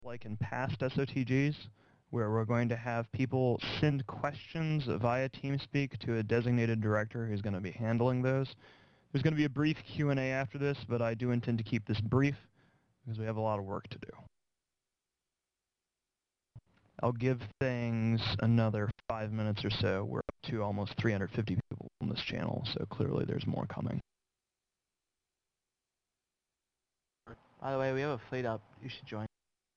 like in past SOTGs, where we're going to have people send questions via TeamSpeak to a designated director who's going to be handling those. There's going to be a brief Q&A after this, but I do intend to keep this brief because we have a lot of work to do. I'll give things another 5 minutes or so. We're up to almost 350 people on this channel, so clearly there's more coming. By the way, we have a fleet up. You should join.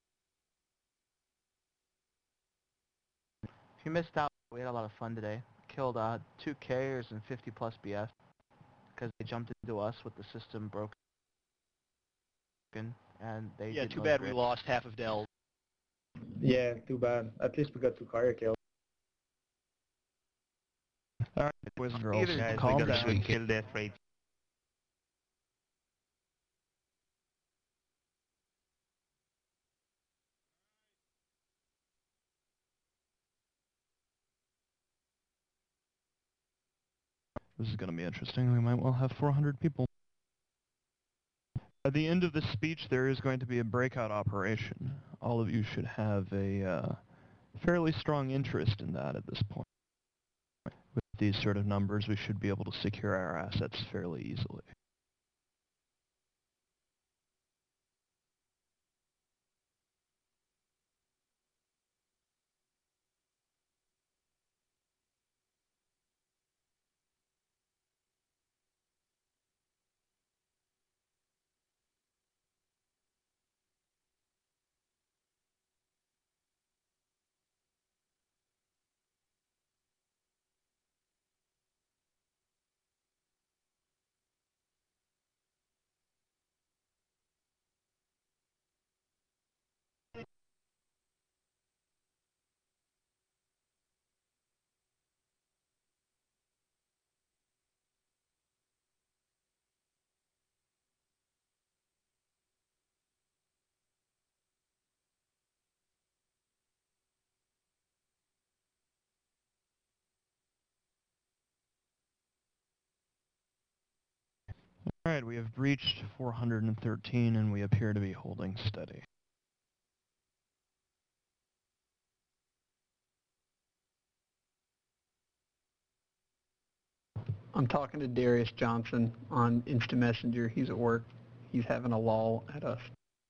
If you missed out, we had a lot of fun today. Killed 2 carriers and 50 plus BS because they jumped into us with the system broken, and they Yeah, didn't too really bad we grip. lost half of Dell. Yeah, too bad. At least we got 2 carrier kills. All right, boys and girls, Guys, calm we got down. a good kill death rate. This is going to be interesting. We might well have 400 people. At the end of the speech, there is going to be a breakout operation. All of you should have a fairly strong interest in that at this point. With these sort of numbers, we should be able to secure our assets fairly easily. Alright, we have breached 413 and we appear to be holding steady. I'm talking to Darius Johnson on Instant Messenger. He's at work. He's having a lull at us.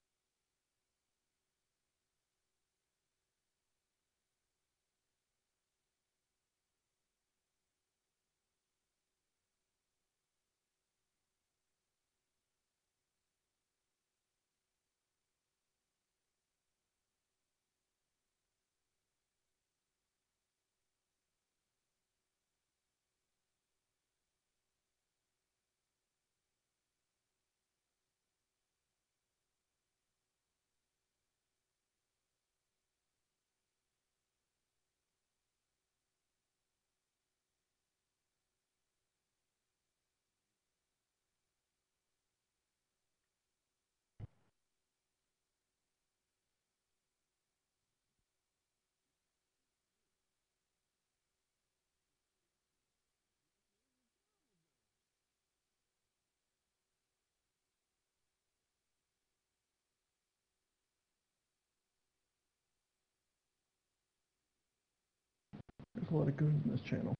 There's a lot of goons in this channel.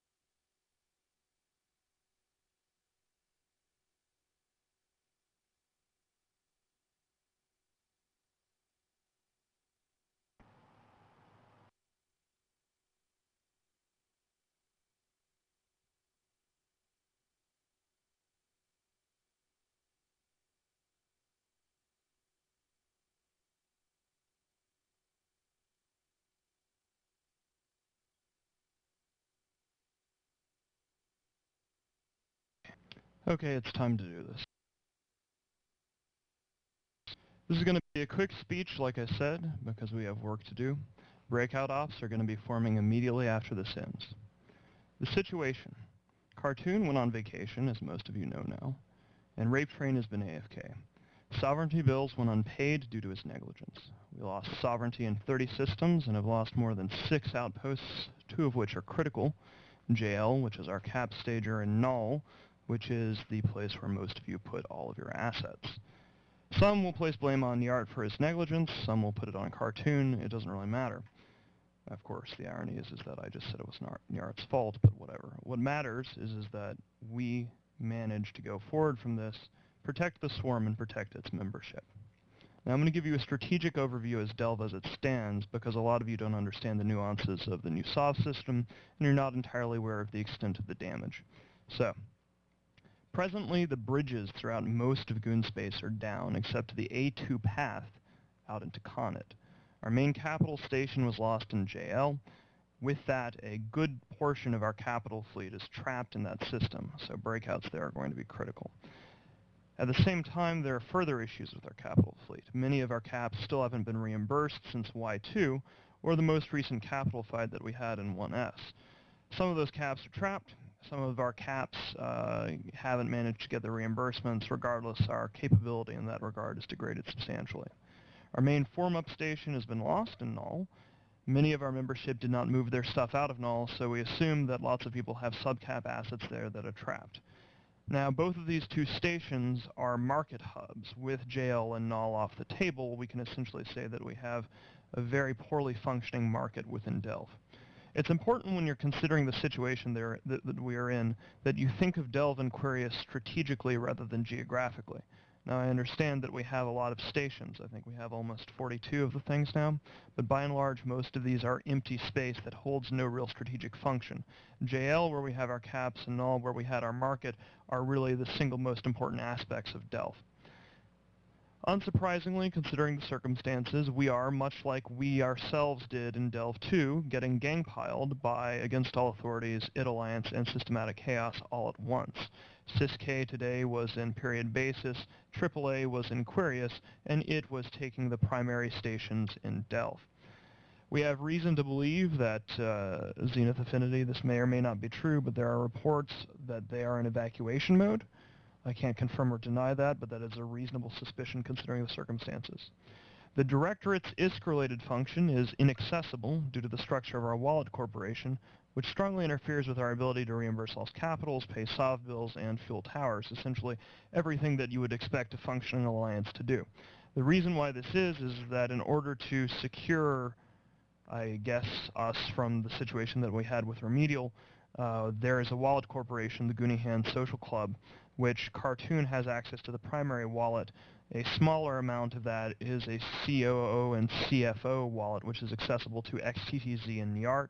Okay, it's time to do this. This is going to be a quick speech, like I said, because we have work to do. Breakout ops are going to be forming immediately after this ends. The situation. Cartoon went on vacation, as most of you know now, and Rape Train has been AFK. Sovereignty Bills went unpaid due to his negligence. We lost sovereignty in 30 systems and have lost more than 6 outposts, 2 of which are critical. JL, which is our cap stager, and Null, which is the place where most of you put all of your assets. Some will place blame on Nyart for his negligence, some will put it on Cartoon. It doesn't really matter. Of course, the irony is that I just said it was Nyart's fault, but whatever. What matters is that we managed to go forward from this, protect the swarm, and protect its membership. Now I'm going to give you a strategic overview as Delve as it stands, because a lot of you don't understand the nuances of the new SOV system, and you're not entirely aware of the extent of the damage. So, presently the bridges throughout most of Goonspace are down, except the A2 path out into Connaught. Our main capital station was lost in JL. With that, a good portion of our capital fleet is trapped in that system, so breakouts there are going to be critical. At the same time, there are further issues with our capital fleet. Many of our caps still haven't been reimbursed since Y2, or the most recent capital fight that we had in 1S. Some of those caps are trapped. Some of our caps haven't managed to get the reimbursements. Regardless, our capability in that regard is degraded substantially. Our main form-up station has been lost in Null. Many of our membership did not move their stuff out of Null, so we assume that lots of people have subcap assets there that are trapped. Now, both of these two stations are market hubs. With JL and Null off the table, we can essentially say that we have a very poorly functioning market within Delve. It's important when you're considering the situation that we are in that you think of Delve and Quirius strategically rather than geographically. Now, I understand that we have a lot of stations. I think we have almost 42 of the things now, but by and large, most of these are empty space that holds no real strategic function. JL, where we have our caps, and Null, where we had our market, are really the single most important aspects of Delve. Unsurprisingly, considering the circumstances, we are, much like we ourselves did in Delve 2, getting gangpiled by Against All Authorities, Id Alliance, and Systematic Chaos all at once. SysK today was in Period Basis, AAA was in Quirius, and it was taking the primary stations in Delve. We have reason to believe that Zenith Affinity, this may or may not be true, but there are reports that they are in evacuation mode. I can't confirm or deny that, but that is a reasonable suspicion considering the circumstances. The Directorate's ISK-related function is inaccessible due to the structure of our wallet corporation, which strongly interferes with our ability to reimburse lost capitals, pay SOV bills, and fuel towers, essentially everything that you would expect a functioning alliance to do. The reason why this is that in order to secure, I guess, us from the situation that we had with Remedial, there is a wallet corporation, the Goonihan Social Club, which Cartoon has access to the primary wallet. A smaller amount of that is a COO and CFO wallet, which is accessible to XTTZ and Nyart,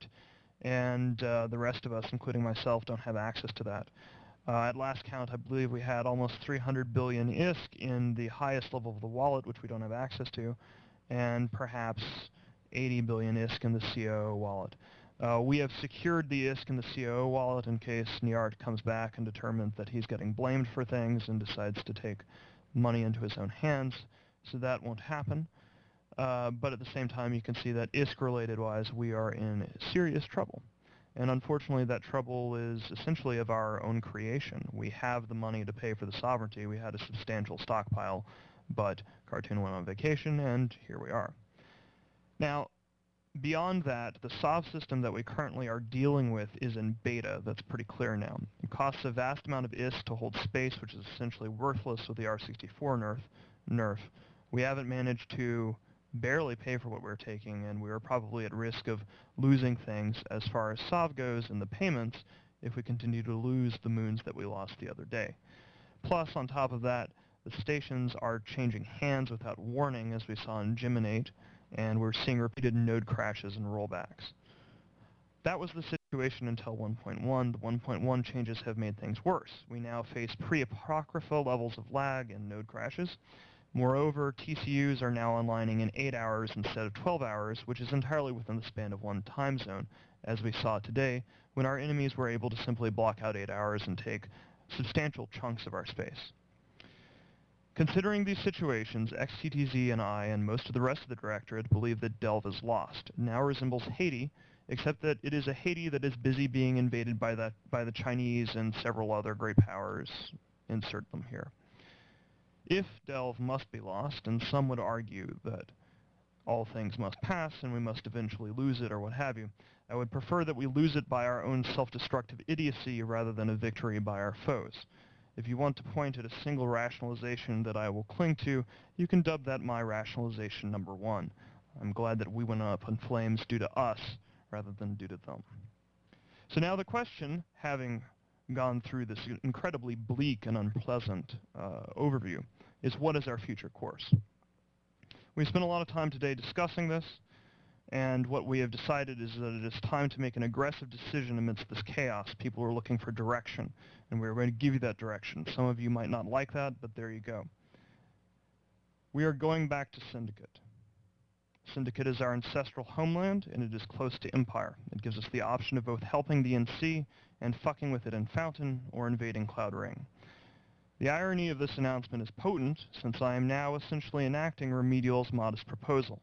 and the rest of us, including myself, don't have access to that. At last count, I believe we had almost 300 billion ISK in the highest level of the wallet, which we don't have access to, and perhaps 80 billion ISK in the COO wallet. We have secured the ISK in the COO wallet in case Nyart comes back and determines that he's getting blamed for things and decides to take money into his own hands, so that won't happen. But at the same time, you can see that ISK-related wise, we are in serious trouble. And unfortunately, that trouble is essentially of our own creation. We have the money to pay for the sovereignty. We had a substantial stockpile, but Cartoon went on vacation, and here we are. Now, beyond that, the SOV system that we currently are dealing with is in beta. That's pretty clear now. It costs a vast amount of ISK to hold space, which is essentially worthless with the R64 nerf. We haven't managed to barely pay for what we're taking, and we are probably at risk of losing things as far as SOV goes in the payments if we continue to lose the moons that we lost the other day. Plus, on top of that, the stations are changing hands without warning, as we saw in Geminate, and we're seeing repeated node crashes and rollbacks. That was the situation until 1.1. The 1.1 changes have made things worse. We now face pre-apocrypha levels of lag and node crashes. Moreover, TCUs are now onlining in 8 hours instead of 12 hours, which is entirely within the span of one time zone, as we saw today, when our enemies were able to simply block out 8 hours and take substantial chunks of our space. Considering these situations, XTTZ and I and most of the rest of the Directorate believe that Delve is lost. It now resembles Haiti, except that it is a Haiti that is busy being invaded by the Chinese and several other great powers. Insert them here. If Delve must be lost, and some would argue that all things must pass and we must eventually lose it or what have you, I would prefer that we lose it by our own self-destructive idiocy rather than a victory by our foes. If you want to point at a single rationalization that I will cling to, you can dub that my rationalization number 1. I'm glad that we went up in flames due to us rather than due to them. So now the question, having gone through this incredibly bleak and unpleasant overview, is what is our future course? We spent a lot of time today discussing this, and what we have decided is that it is time to make an aggressive decision amidst this chaos. People are looking for direction, and we're going to give you that direction. Some of you might not like that, but there you go. We are going back to Syndicate. Syndicate is our ancestral homeland, and it is close to Empire. It gives us the option of both helping the NC and fucking with it in Fountain or invading Cloud Ring. The irony of this announcement is potent, since I am now essentially enacting Remedial's modest proposal.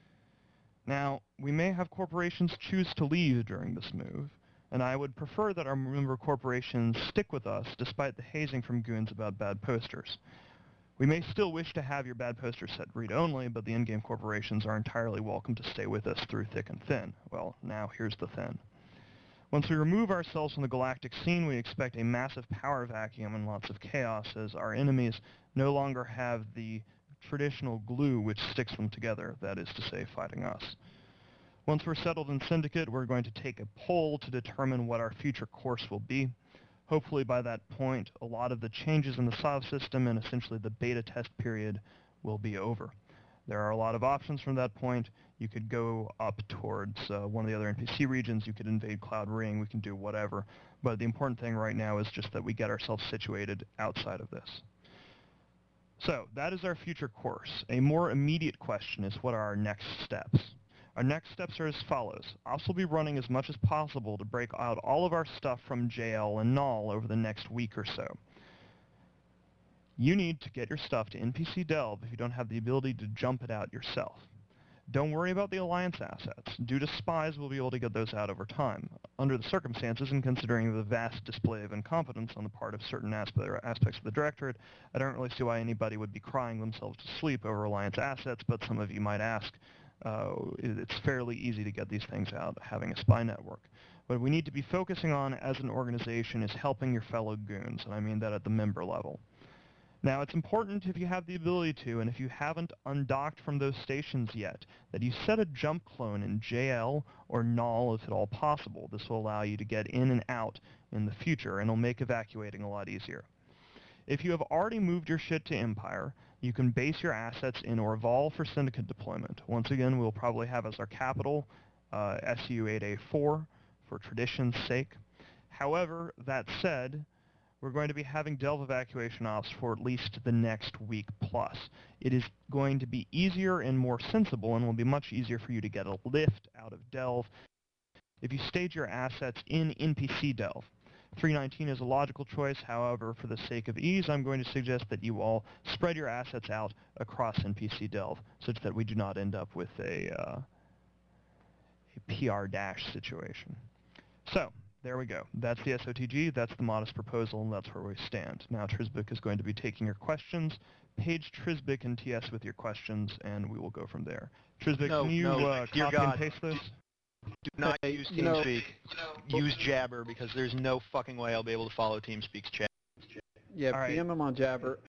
Now, we may have corporations choose to leave during this move, and I would prefer that our member corporations stick with us despite the hazing from goons about bad posters. We may still wish to have your bad posters set read-only, but the in-game corporations are entirely welcome to stay with us through thick and thin. Well, now here's the thin. Once we remove ourselves from the galactic scene, we expect a massive power vacuum and lots of chaos, as our enemies no longer have the traditional glue which sticks them together, that is to say, fighting us. Once we're settled in Syndicate, we're going to take a poll to determine what our future course will be. Hopefully by that point, a lot of the changes in the SOV system and essentially the beta test period will be over. There are a lot of options from that point. You could go up towards one of the other NPC regions. You could invade Cloud Ring. We can do whatever. But the important thing right now is just that we get ourselves situated outside of this. So that is our future course. A more immediate question is, what are our next steps? Our next steps are as follows. Ops will be running as much as possible to break out all of our stuff from JL and Null over the next week or so. You need to get your stuff to NPC Delve if you don't have the ability to jump it out yourself. Don't worry about the Alliance assets. Due to spies, we'll be able to get those out over time. Under the circumstances, and considering the vast display of incompetence on the part of certain aspects of the Directorate, I don't really see why anybody would be crying themselves to sleep over Alliance assets, but some of you might ask, it's fairly easy to get these things out, having a spy network. What we need to be focusing on as an organization is helping your fellow goons, and I mean that at the member level. Now, it's important, if you have the ability to, and if you haven't undocked from those stations yet, that you set a jump clone in JL or Null if at all possible. This will allow you to get in and out in the future, and it'll make evacuating a lot easier. If you have already moved your shit to Empire, you can base your assets in Orval for Syndicate deployment. Once again, we'll probably have as our capital SU-8A4 for tradition's sake. However, that said, we're going to be having Delve evacuation ops for at least the next week plus. It is going to be easier and more sensible, and will be much easier for you to get a lift out of Delve if you stage your assets in NPC Delve. 319 is a logical choice. However, for the sake of ease, I'm going to suggest that you all spread your assets out across NPC Delve, such that we do not end up with a PR dash situation. So, there we go. That's the SOTG, that's the modest proposal, and that's where we stand. Now Trizbik is going to be taking your questions. Page Trizbik and TS with your questions, and we will go from there. Trizbik, can you copy and paste this? Do not use TeamSpeak. Use Jabber, because there's no fucking way I'll be able to follow TeamSpeak's chat. Yeah, All right. PM him on Jabber.